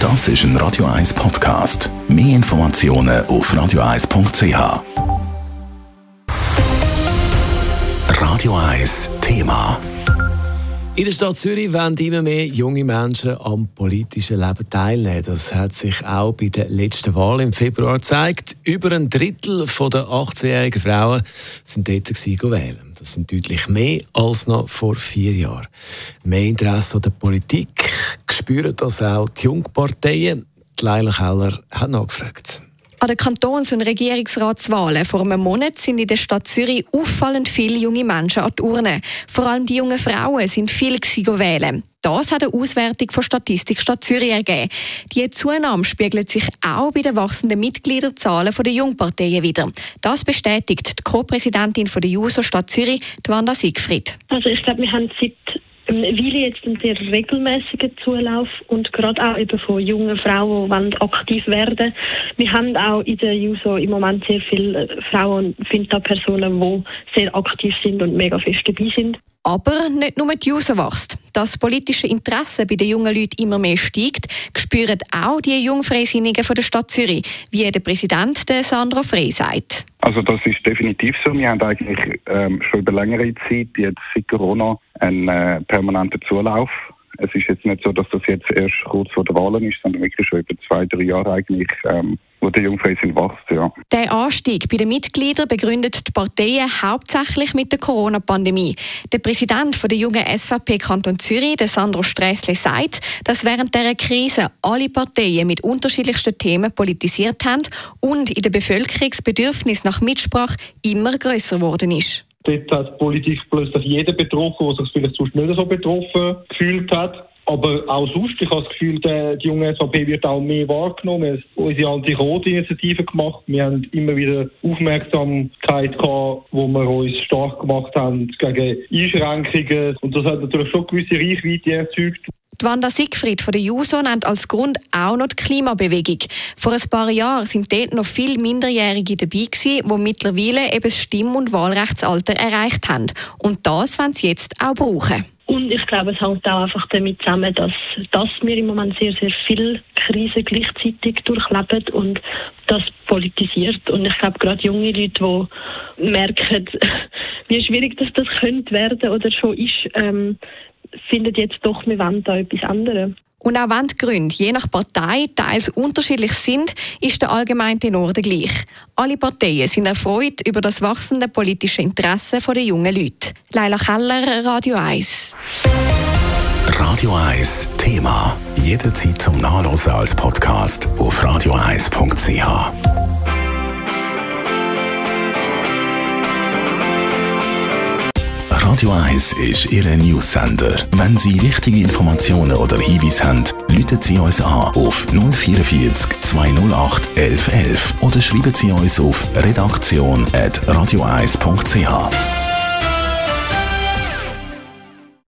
Das ist ein Radio 1 Podcast. Mehr Informationen auf radio1.ch. Radio 1 Thema. In der Stadt Zürich wollen immer mehr junge Menschen am politischen Leben teilnehmen. Das hat sich auch bei der letzten Wahl im Februar gezeigt. Über ein Drittel der 18-jährigen Frauen sind dort wählen. Das sind deutlich mehr als noch vor 4 Jahren. Mehr Interesse an der Politik spüren das auch die Jungparteien. Leila Keller hat nachgefragt. An den Kantons- und Regierungsratswahlen vor einem Monat sind in der Stadt Zürich auffallend viele junge Menschen an die Urne. Vor allem die jungen Frauen sind viel wählen. Das hat eine Auswertung von Statistik Stadt Zürich ergeben. Die Zunahme spiegelt sich auch bei den wachsenden Mitgliederzahlen der Jungparteien wider. Das bestätigt die Co-Präsidentin der JUSO Stadt Zürich, Wanda Siegfried. Also ich glaube, wir haben seit eine Weile jetzt einen sehr regelmäßigen Zulauf und gerade auch eben von jungen Frauen, die aktiv werden wollen. Wir haben auch in der JUSO im Moment sehr viele Frauen und Finta-Personen, die sehr aktiv sind und mega fest dabei sind. Aber nicht nur die JUSO wächst. Dass das politische Interesse bei den jungen Leuten immer mehr steigt, spüren auch die Jungfreisinnigen von der Stadt Zürich, wie der Präsident Sandro Frey sagt. Also das ist definitiv so. Wir haben eigentlich schon über längere Zeit, jetzt seit Corona, einen permanenten Zulauf. Es ist jetzt nicht so, dass das jetzt erst kurz vor der Wahlen ist, sondern wirklich schon über 2-3 Jahre eigentlich, wo der Jungfreisinn wächst. Ja. Der Anstieg bei den Mitgliedern begründet die Parteien hauptsächlich mit der Corona-Pandemie. Der Präsident der jungen SVP Kanton Zürich, Sandro Strässle, sagt, dass während dieser Krise alle Parteien mit unterschiedlichsten Themen politisiert haben und in der Bevölkerung das Bedürfnis nach Mitsprache immer grösser geworden ist. Dort hat Politik plötzlich jeder betroffen, der sich vielleicht sonst nicht so betroffen gefühlt hat. Aber auch sonst, ich habe das Gefühl, die junge SVP wird auch mehr wahrgenommen. Wir haben unsere Anti-Rot-Initiative gemacht. Wir haben immer wieder Aufmerksamkeit gehabt, wo wir uns stark gemacht haben gegen Einschränkungen. Und das hat natürlich schon gewisse Reichweite erzeugt. Die Wanda Siegfried von der JUSO nennt als Grund auch noch die Klimabewegung. Vor ein paar Jahren sind dort noch viele Minderjährige dabei gewesen, die mittlerweile eben das Stimm- und Wahlrechtsalter erreicht haben. Und das wollen sie jetzt auch brauchen. Und ich glaube, es hängt auch einfach damit zusammen, dass wir im Moment sehr, sehr viele Krisen gleichzeitig durchleben und das politisiert. Und ich glaube, gerade junge Leute, die merken, wie schwierig das könnte werden oder schon ist, finden jetzt doch, wir wollen da etwas anderes. Und auch wenn die Gründe je nach Partei teils unterschiedlich sind, ist der allgemeine Tenor der gleich. Alle Parteien sind erfreut über das wachsende politische Interesse der jungen Leute. Leila Keller, Radio 1. Radio 1 Thema. Jederzeit zum Nachlesen als Podcast auf radio1.ch. Radio 1 ist Ihr News-Sender. Wenn Sie wichtige Informationen oder Hinweise haben, rufen Sie uns an auf 044 208 1111 oder schreiben Sie uns auf redaktion@radio1.ch.